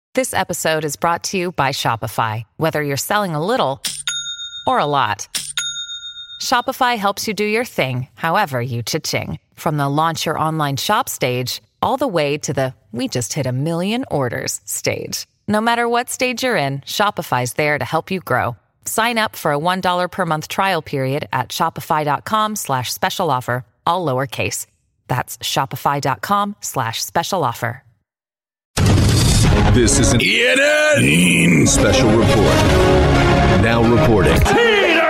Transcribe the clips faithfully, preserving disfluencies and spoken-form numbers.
This episode is brought to you by Shopify. Whether you're selling a little or a lot, Shopify helps you do your thing, however you cha-ching. From the launch your online shop stage, all the way to the we just hit a million orders stage. No matter what stage you're in, Shopify's there to help you grow. Sign up for a one dollar per month trial period at shopify.com slash special offer, all lowercase. That's shopify.com slash special offer. This is an E N N special report. Now reporting. Peter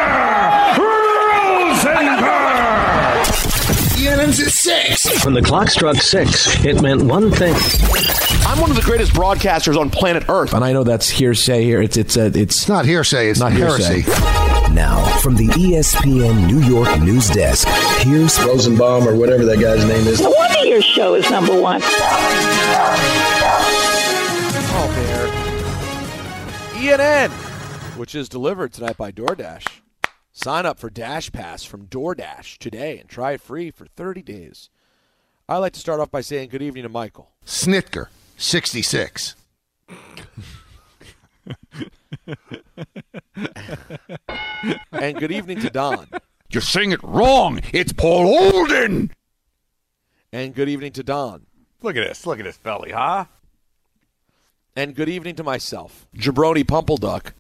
Rosenberg! E N N's at six. When the clock struck six, it meant one thing. I'm one of the greatest broadcasters on planet Earth. And I know that's hearsay here. It's it's a, it's, it's not hearsay. It's not heresy. Hearsay. Now, from the E S P N New York news desk, here's Rosenbaum or whatever that guy's name is. No wonder your show is number one. Oh, there. E N N, which is delivered tonight by DoorDash. Sign up for Dash Pass from DoorDash today and try it free for thirty days. I like to start off by saying good evening to Michael. Snitker, sixty-six. And good evening to Don. You're saying it wrong. It's Paul Olden. And good evening to Don. Look at this. Look at this belly, huh? And good evening to myself, Jabroni Pumpleduck.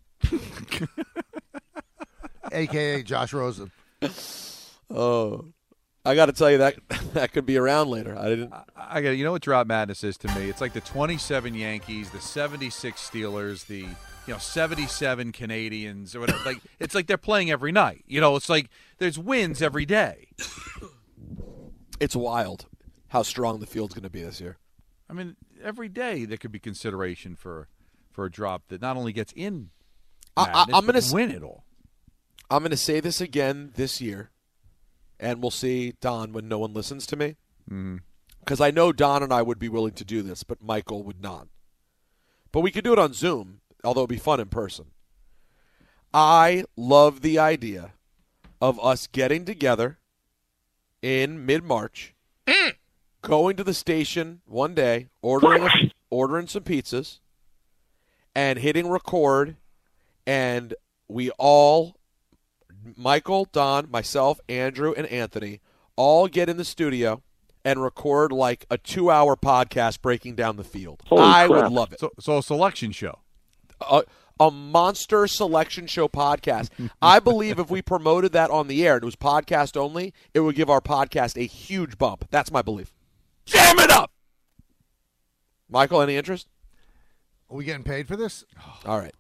A K A Josh Rosen. Oh, I got to tell you that that could be around later. I didn't. I, I got. You know what Drop Madness is to me? It's like the twenty-seven Yankees, the seventy-six Steelers, the you know seventy-seven Canadians, or whatever. Like it's like they're playing every night. You know, it's like there's wins every day. It's wild how strong the field's going to be this year. I mean, every day there could be consideration for for a drop that not only gets in Madness, I, I, I'm going to win it all. I'm going to say this again this year, and we'll see, Don, when no one listens to me. Because mm-hmm. I know Don and I would be willing to do this, but Michael would not. But we could do it on Zoom, although it would be fun in person. I love the idea of us getting together in mid-March, mm. going to the station one day, ordering a, ordering some pizzas, and hitting record, and we all, Michael, Don, myself, Andrew, and Anthony, all get in the studio and record like a two-hour podcast breaking down the field. Holy I crap. would love it. So, so a selection show. A, a monster selection show podcast. I believe if we promoted that on the air and it was podcast only, it would give our podcast a huge bump. That's my belief. Jam it up! Michael, any interest? Are we getting paid for this? All right.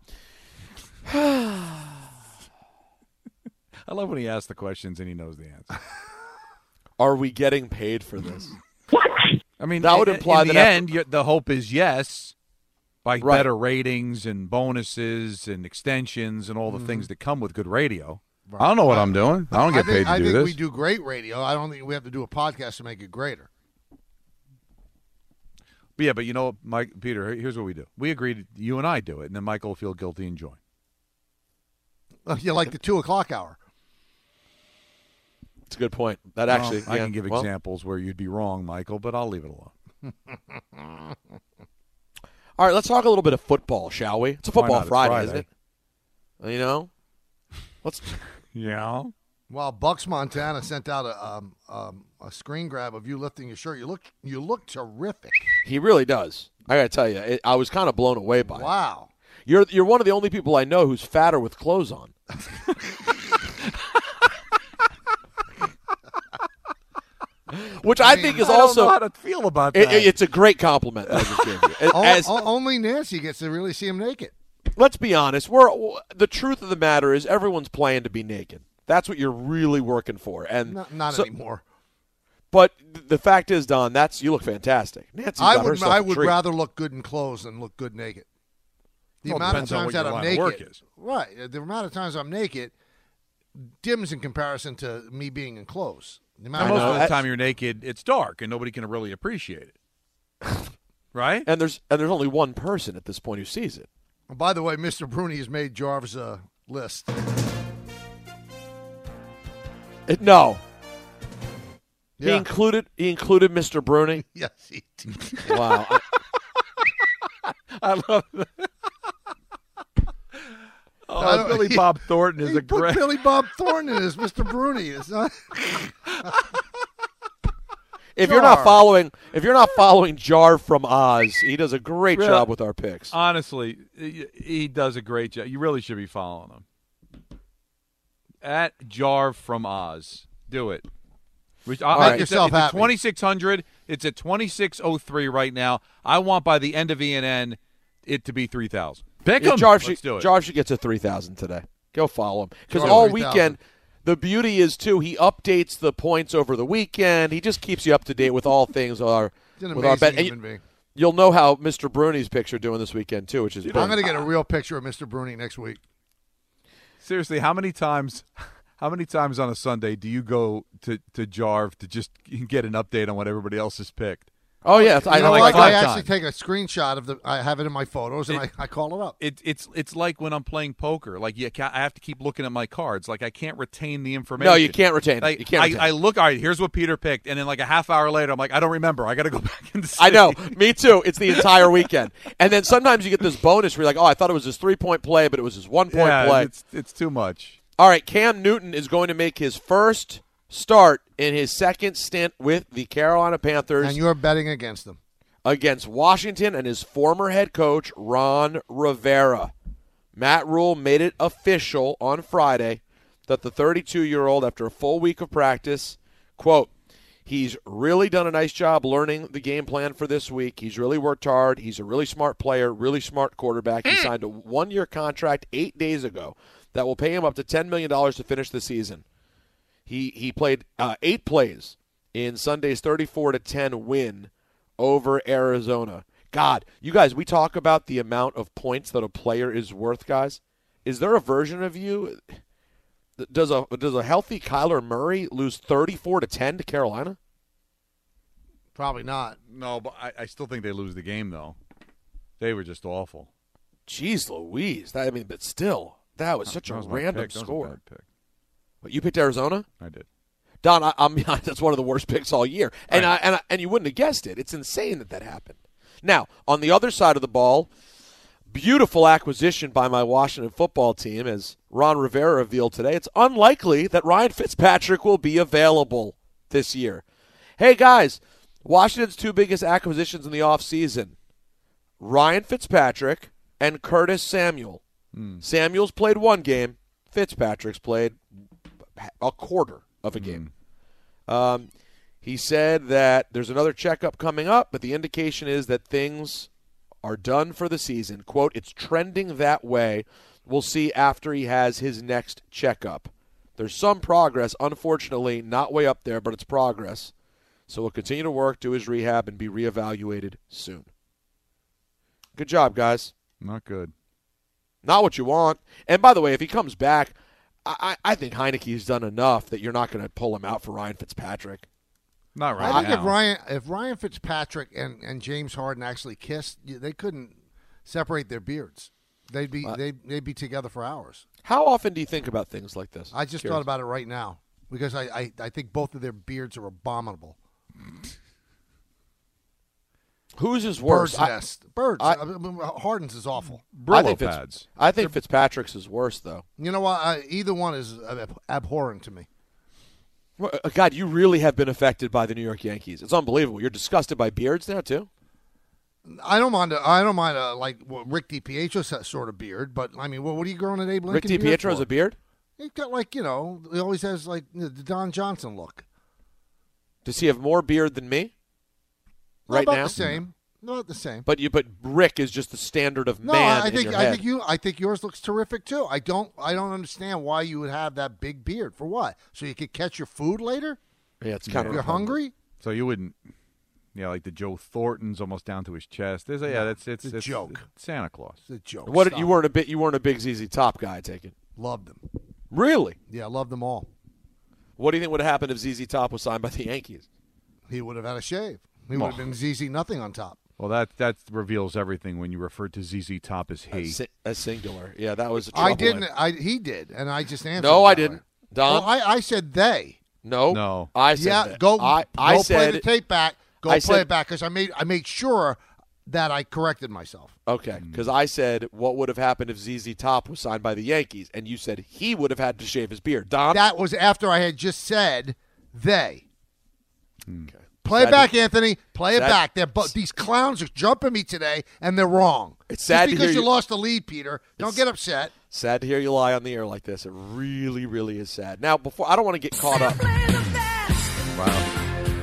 I love when he asks the questions and he knows the answer. Are we getting paid for this? What? I mean, that would in, imply in that the after- end, you, the hope is yes, by Right. better ratings and bonuses and extensions and all the mm-hmm. things that come with good radio. Right. I don't know what I'm doing. I don't get I think, paid to I do think this. we do great radio. I don't think we have to do a podcast to make it greater. But yeah, but you know, Mike, Peter, here's what we do. We agree to, you and I do it, and then Michael will feel guilty and join. You like the two o'clock hour. That's a good point. That actually, well, I yeah, can give well, examples where you'd be wrong, Michael, but I'll leave it alone. All right, let's talk a little bit of football, shall we? It's a football It's Friday, Friday, isn't it? You know, let's. Yeah. Well, Bucks Montana sent out a um, um, a screen grab of you lifting your shirt. You look you look terrific. He really does. I got to tell you, it, I was kind of blown away by it. Wow. You're you're one of the only people I know who's fatter with clothes on. Which I, I mean, think is I also. I don't know how to feel about it, that. It, it's a great compliment that I just gave you. As, o- only Nancy gets to really see him naked. Let's be honest. We're the truth of the matter is everyone's playing to be naked. That's what you're really working for, and not, not so, anymore. But the fact is, Don, that's you look fantastic. Nancy's I got would herself I a would treat. rather look good in clothes than look good naked. The well, amount of depends on times what that your I'm line of work naked, is. right? The amount of times I'm naked dims in comparison to me being in clothes. The amount Now, of most of the That's- time you're naked, it's dark, and nobody can really appreciate it. Right? And there's and there's only one person at this point who sees it. By the way, Mister Bruni has made Jarvis a list. It, no. He Yeah. included he included Mister Bruni. Yes, he did. Wow. I love that. Oh, I don't- Billy he- Bob Thornton is He a put great. Billy Bob Thornton in as Mister Bruni. It's not. If you're not Jar. following, if you're not following Jar from Oz, he does a great Really? job with our picks. Honestly, he, he does a great job. You really should be following him. At Jar from Oz, do it. Which, I, Make it's yourself at, it's happy. at twenty-six hundred. It's at twenty-six oh three right now. I want by the end of E N N it to be three thousand. Pick Yeah, him. Jar Let's should, do it. Jar should get to three thousand today. Go follow him. Because Jar all three thousand. weekend, the beauty is, too, he updates the points over the weekend. He just keeps you up to date with all things our, He's an with our amazing bet. And human you, being. you'll know how Mister Bruni's picks are doing this weekend, too, which is I'm great. going to get a real picture of Mister Bruni next week. Seriously, how many times how many times on a Sunday do you go to, to Jarv to just get an update on what everybody else has picked? Oh, yeah. I You know know. like what? I five actually times. take a screenshot of the. I have it in my photos, and It- I, I call it up. It, it's it's like when I'm playing poker. Like you ca I have to keep looking at my cards. Like I can't retain the information. No, you can't retain it. Like, You can't I, retain I it. look, all right, here's what Peter picked. And then like a half hour later, I'm like, I don't remember. I got to go back and see. I know. Me too. It's the entire weekend. And then sometimes you get this bonus where you're like, oh, I thought it was his three-point play, but it was his one-point Yeah, play. it's, it's too much. All right, Cam Newton is going to make his first start in his second stint with the Carolina Panthers And you're betting against them. against Washington and his former head coach, Ron Rivera. Matt Rule made it official on Friday that the thirty-two-year-old, after a full week of practice, quote, he's really done a nice job learning the game plan for this week. He's really worked hard. He's a really smart player, really smart quarterback. He signed a one-year contract eight days ago that will pay him up to ten million dollars to finish the season. He he played uh, eight plays in Sunday's thirty-four to ten win over Arizona. God, you guys, we talk about the amount of points that a player is worth, guys. Is there a version of you? Does a does a healthy Kyler Murray lose thirty-four to ten to Carolina? Probably not. No, but I, I still think they lose the game, though. They were just awful. Jeez Louise. That, I mean, but still, that was such That a was my random pick. That was a score. bad pick. What, you picked Arizona? I did. Don, I, I'm that's one of the worst picks all year, and Right. I, and I, and you wouldn't have guessed it. It's insane that that happened. Now, on the other side of the ball, beautiful acquisition by my Washington football team, as Ron Rivera revealed today. It's unlikely that Ryan Fitzpatrick will be available this year. Hey guys, Washington's two biggest acquisitions in the offseason, Ryan Fitzpatrick and Curtis Samuel. Mm. Samuel's played one game. Fitzpatrick's played a quarter of a game. Mm. Um, he said that there's another checkup coming up, but the indication is that things are done for the season. Quote, it's trending that way. We'll see after he has his next checkup. There's some progress, unfortunately, not way up there, but it's progress. So we'll continue to work, do his rehab, and be reevaluated soon. Good job, guys. Not good. Not what you want. And by the way, if he comes back, I, I think Heineke's done enough that you're not going to pull him out for Ryan Fitzpatrick. Not right I think now. if Ryan if Ryan Fitzpatrick and, and James Harden actually kissed, they couldn't separate their beards. They'd be Uh, they'd, they'd be together for hours. How often do you think about things like this? I just Curious. thought about it right now because I, I, I think both of their beards are abominable. Who's his worst? Bird's I- nest. Birds. I- I mean, Harden's is awful. I Brillo think, Fitz, pads. I think Fitzpatrick's is worse, though. You know what? I, either one is ab- abhorrent to me. Well, uh, God, you really have been affected by the New York Yankees. It's unbelievable. You're disgusted by beards now, too? I don't mind. A, I don't mind a, like well, Rick DiPietro's that sort of beard, but I mean, well, what are you growing at Abe Rick Lincoln? beard DiPietro has for? a beard? He's got like you know, he always has like the Don Johnson look. Does he have more beard than me? Not Right about now? the same. Not the same. But you, but Rick is just the standard of No, man I in think your I head. think you I think yours looks terrific too. I don't I don't understand why you would have that big beard for what? So you could catch your food later? Yeah, it's kind If of you're hungry? So you wouldn't, yeah, like the Joe Thornton's almost down to his chest. There's a, yeah, that's it's, It's a it's joke. it's Santa Claus. It's a joke. What Stop. you weren't a bit? You weren't a big Z Z Top guy, I take it. Loved them. Really? Yeah, loved them all. What do you think would have happened if Z Z Top was signed by the Yankees? He would have had a shave. He Oh. would have been Z Z nothing on top. Well, that that reveals everything when you refer to Z Z Top as he. A, si- a singular. Yeah, that was a I trouble. didn't. I he did, and I just answered. No, it I that didn't. way. Don? Well, I, I said they. No, No. I said yeah, that. go. I, go I play said the tape back. Go I play said- it back because I made I made sure that I corrected myself. Okay, because I said what would have happened if Z Z Top was signed by the Yankees, and you said he would have had to shave his beard. Don? That was after I had just said they. Okay. Play it back, Anthony. Play it sad, back. They're bo- these clowns are jumping me today, and they're wrong. It's sad Just to because hear you, you lost the lead, Peter. Don't get upset. Sad to hear you lie on the air like this. It really, really is sad. Now, before I don't want to get caught up. Wow.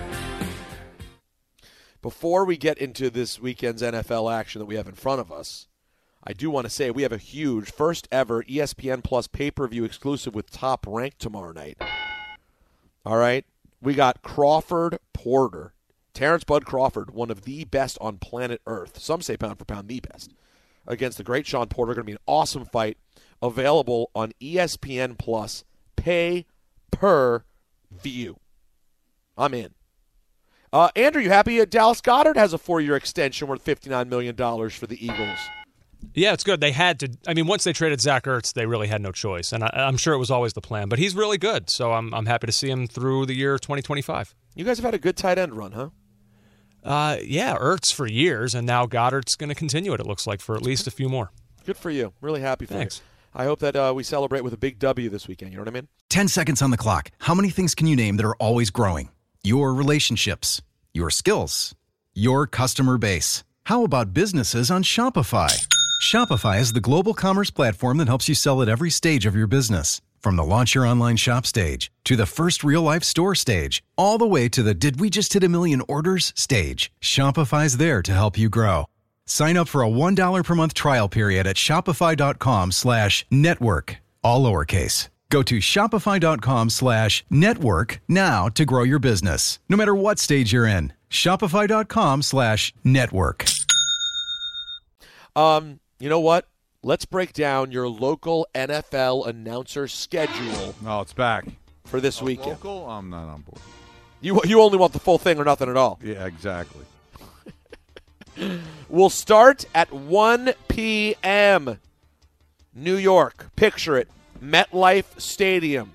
Before we get into this weekend's N F L action that we have in front of us, I do want to say we have a huge first ever E S P N Plus pay-per-view exclusive with Top Rank tomorrow night. All right? We got Crawford Porter. Terrence Bud Crawford, one of the best on planet Earth. Some say pound for pound the best. Against the great Sean Porter. Going to be an awesome fight. Available on E S P N Plus pay-per-view. I'm in. Uh, Andrew, you happy Dallas Goedert has a four-year extension worth fifty-nine million dollars for the Eagles? Yeah, it's good. They had to. I mean, once they traded Zach Ertz, they really had no choice, and I, I'm sure it was always the plan. But he's really good, so I'm I'm happy to see him through the year twenty twenty-five. You guys have had a good tight end run, huh? Uh, yeah, Ertz for years, and now Goddard's going to continue it. It looks like for at least a few more. Good for you. Really happy for Thanks. you. I hope that uh, we celebrate with a big W this weekend. You know what I mean? Ten seconds on the clock. How many things can you name that are always growing? Your relationships, your skills, your customer base. How about businesses on Shopify? Shopify is the global commerce platform that helps you sell at every stage of your business. From the launch your online shop stage, to the first real-life store stage, all the way to the did we just hit a million orders stage. Shopify's there to help you grow. Sign up for a one dollar per month trial period at shopify.com slash network, all lowercase. Go to shopify.com slash network now to grow your business, no matter what stage you're in. Shopify.com slash network. Um, you know what? Let's break down your local N F L announcer schedule. Oh, it's back. For this oh, weekend. Local? I'm not on board. You you only want the full thing or nothing at all. Yeah, exactly. We'll start at one p.m. New York. Picture it. MetLife Stadium.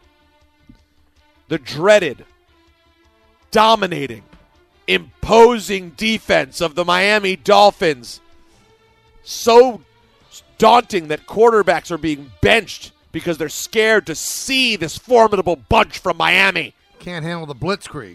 The dreaded, dominating, imposing defense of the Miami Dolphins. So daunting that quarterbacks are being benched because they're scared to see this formidable bunch from Miami. Can't handle the blitzkrieg.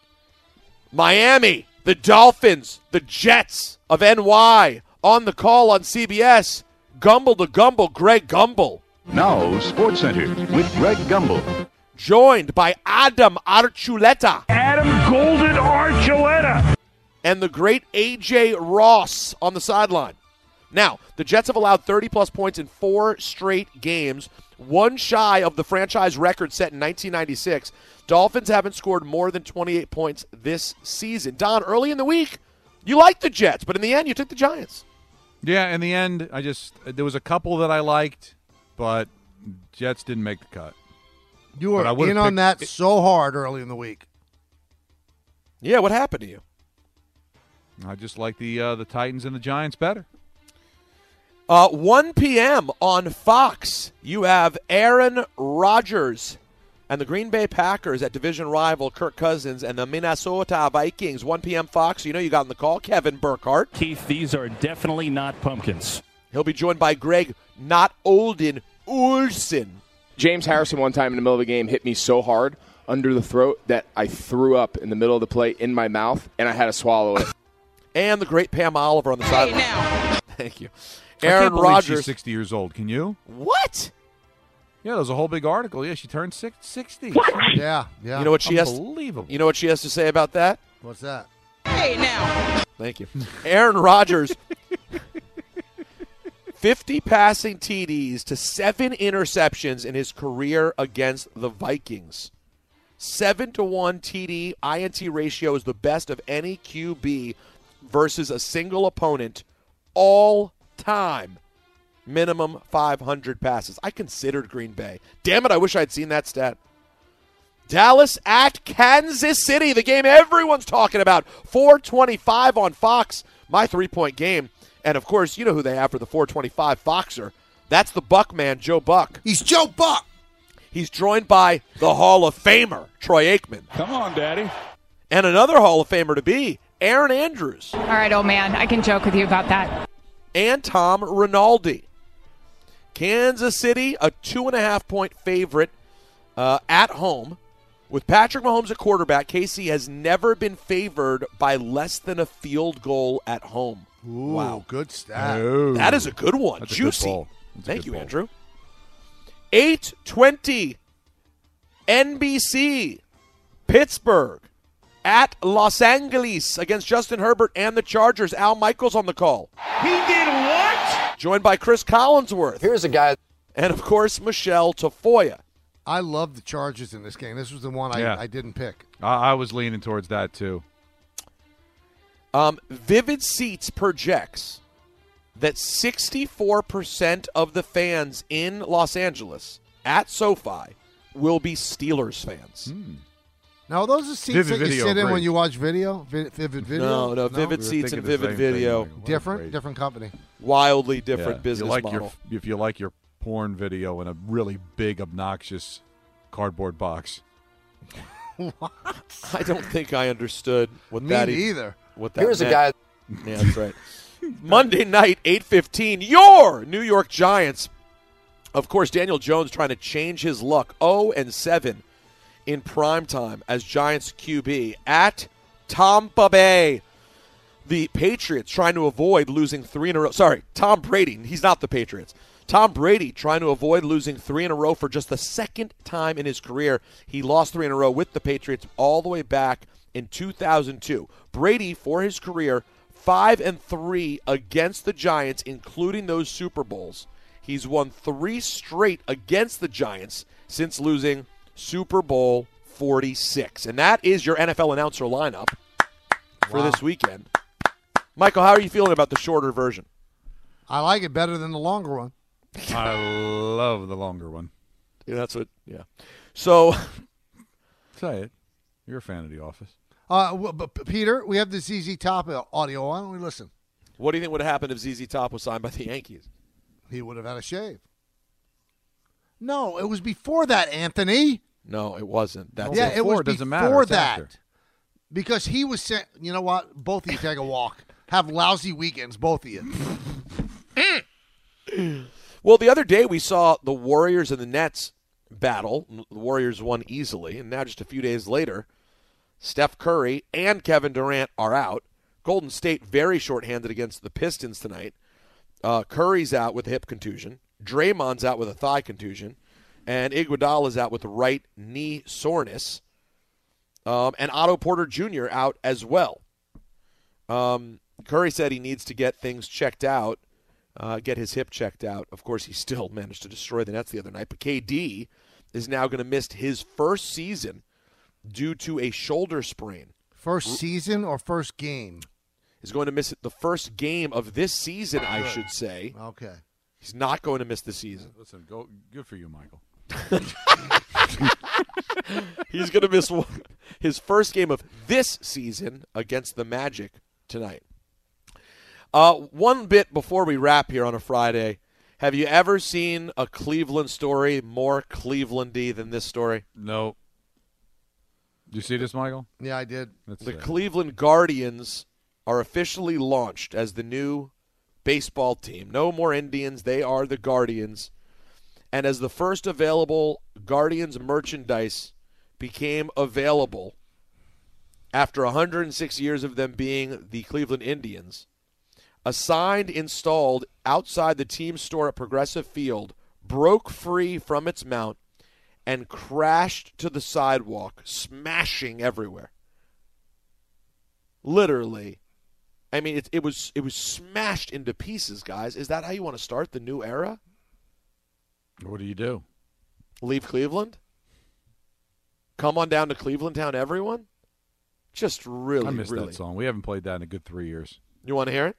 Miami, the Dolphins, the Jets of N Y on the call on C B S. Gumble to Gumble, Greg Gumbel. Now, Sports Center with Greg Gumbel. Joined by Adam Archuleta. Adam Golden Archuleta. And the great A J Ross on the sideline. Now, the Jets have allowed thirty-plus points in four straight games, one shy of the franchise record set in nineteen ninety-six. Dolphins haven't scored more than twenty-eight points this season. Don, early in the week, you liked the Jets, but in the end, you took the Giants. Yeah, in the end, I just there was a couple that I liked, but Jets didn't make the cut. You were in on that it. so hard early in the week. Yeah, what happened to you? I just like the uh, the Titans and the Giants better. Uh, one p.m. on Fox, you have Aaron Rodgers and the Green Bay Packers at division rival Kirk Cousins and the Minnesota Vikings. one p.m. Fox, you know you got on the call, Kevin Burkhardt. Keith, these are definitely not pumpkins. He'll be joined by Greg Not Olden Olsen. James Harrison one time in the middle of the game hit me so hard under the throat that I threw up in the middle of the play in my mouth, and I had to swallow it. And the great Pam Oliver on the hey, sideline. Now. Thank you. I Aaron can't believe Rodgers. She's sixty years old. Can you? What? Yeah, there was a whole big article. Yeah, she turned sixty. What? Yeah, yeah. You know what she has? Unbelievable. You know what she has to say about that? What's that? Hey, now. Thank you. Aaron Rodgers. fifty passing T Ds to seven interceptions in his career against the Vikings. Seven to one T D I N T ratio is the best of any Q B versus a single opponent all time. Minimum five hundred passes. I considered Green Bay. Damn it, I wish I had seen that stat. Dallas at Kansas City, the game everyone's talking about. four twenty-five on Fox, my three-point game. And, of course, you know who they have for the four twenty-five Foxer. That's the Buck man, Joe Buck. He's Joe Buck. He's joined by the Hall of Famer, Troy Aikman. Come on, Daddy. And another Hall of Famer to be, Aaron Andrews. All right, old man, I can joke with you about that. And Tom Rinaldi. Kansas City, a two and a half point favorite uh, at home. With Patrick Mahomes at quarterback, K C has never been favored by less than a field goal at home. Ooh, wow. Good stat. Oh. That is a good one. That's Juicy. A good That's Thank good you, ball. Andrew. eight twenty N B C. Pittsburgh at Los Angeles against Justin Herbert and the Chargers. Al Michaels on the call. He did what? Joined by Chris Collinsworth. Here's a guy. And, of course, Michelle Tafoya. I love the Chargers in this game. This was the one I, Yeah. I didn't pick. I, I was leaning towards that too. Um, Vivid Seats projects that sixty-four percent of the fans in Los Angeles at SoFi will be Steelers fans. Hmm. Now, are those the seats Vivid that you Video sit in when agrees. you watch video? Vi- Vivid Video? No, no, Vivid We were Seats thinking and the Vivid same thing, Video. Michael. What a Different? great- Different company. Wildly different Yeah. business you like model. Your, if you like your porn video in a really big, obnoxious cardboard box. What? I don't think I understood what Me that e- neither. What that Here's a meant. guy. Yeah, that's right. Monday night, eight fifteen, your New York Giants. Of course, Daniel Jones trying to change his luck. oh and seven in primetime as Giants Q B at Tampa Bay. The Patriots trying to avoid losing three in a row. Sorry, Tom Brady. He's not the Patriots. Tom Brady trying to avoid losing three in a row for just the second time in his career. He lost three in a row with the Patriots all the way back in two thousand two. Brady, for his career, five and three against the Giants, including those Super Bowls. He's won three straight against the Giants since losing Super Bowl forty-six. And that is your N F L announcer lineup for Wow. this weekend. Michael, how are you feeling about the shorter version? I like it better than the longer one. I love the longer one. Yeah, that's what, yeah. So, Say it. You're a fan of The Office. Uh, w- but P- Peter, we have the Z Z Top audio. Why don't we listen? what do you think would have happened if Z Z Top was signed by the Yankees? He would have had a shave. No, it was before that, Anthony. No, it wasn't. That's yeah, it. it was Before, doesn't before matter. It's that. after. Because he was saying, you know what? Both of you take a walk. Have lousy weekends, both of you. Well, the other day we saw the Warriors and the Nets battle. The Warriors won easily, and now just a few days later, Steph Curry and Kevin Durant are out. Golden State very shorthanded against the Pistons tonight. Uh, Curry's out with a hip contusion. Draymond's out with a thigh contusion. And Iguodala's out with right knee soreness. Um, and Otto Porter Junior out as well. Um, Curry said he needs to get things checked out, uh, get his hip checked out. Of course, he still managed to destroy the Nets the other night. But K D is now going to miss his first season due to a shoulder sprain. First season or first game? He's going to miss the first game of this season, I should say. Okay. He's not going to miss the season. Listen, go. Good for you, Michael. He's going to miss one, his first game of this season against the Magic tonight. Uh, one bit before we wrap here on a Friday. Have you ever seen a Cleveland story more Clevelandy than this story? No. Did you see this, Michael? Yeah, I did. Let's The see. Cleveland Guardians are officially launched as the new baseball team. No more Indians. They are the Guardians. And as the first available Guardians merchandise became available after one hundred six years of them being the Cleveland Indians, a sign installed outside the team store at Progressive Field broke free from its mount and crashed to the sidewalk, smashing everywhere. Literally. I mean, it, it was it was smashed into pieces, guys. Is that how you want to start the new era? What do you do? Leave Cleveland? Come on down to Cleveland Town, everyone? Just really, I missed really. that song. We haven't played that in a good three years. You want to hear it?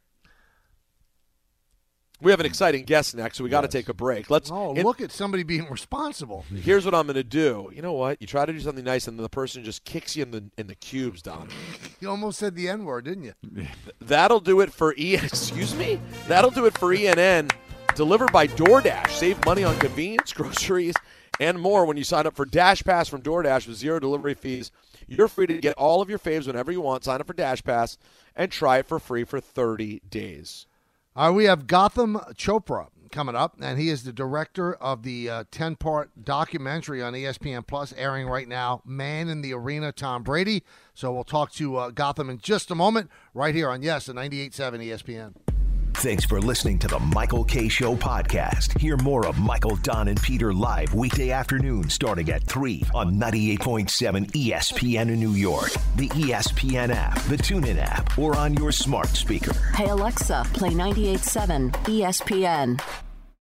We have an exciting guest next, so we got to Yes. take a break. Let's. Oh, in- look at somebody being responsible. Here's what I'm going to do. You know what? You try to do something nice, and the person just kicks you in the in the cubes, Don. You almost said the N-word, didn't you? That'll do it for E. Excuse me. That'll do it for E N N. Delivered by DoorDash. Save money on convenience, groceries, and more when you sign up for Dash Pass from DoorDash with zero delivery fees. You're free to get all of your faves whenever you want. Sign up for Dash Pass and try it for free for thirty days. All right, we have Gautam Chopra coming up, and he is the director of the uh, ten-part documentary on E S P N Plus, airing right now, Man in the Arena, Tom Brady. So we'll talk to uh, Gautam in just a moment, right here on, yes, the ninety-eight point seven E S P N. Thanks for listening to the Michael K. Show podcast. Hear more of Michael, Don, and Peter live weekday afternoon starting at three on ninety-eight point seven E S P N in New York, the E S P N app, the TuneIn app, or on your smart speaker. Hey, Alexa, play ninety-eight point seven E S P N.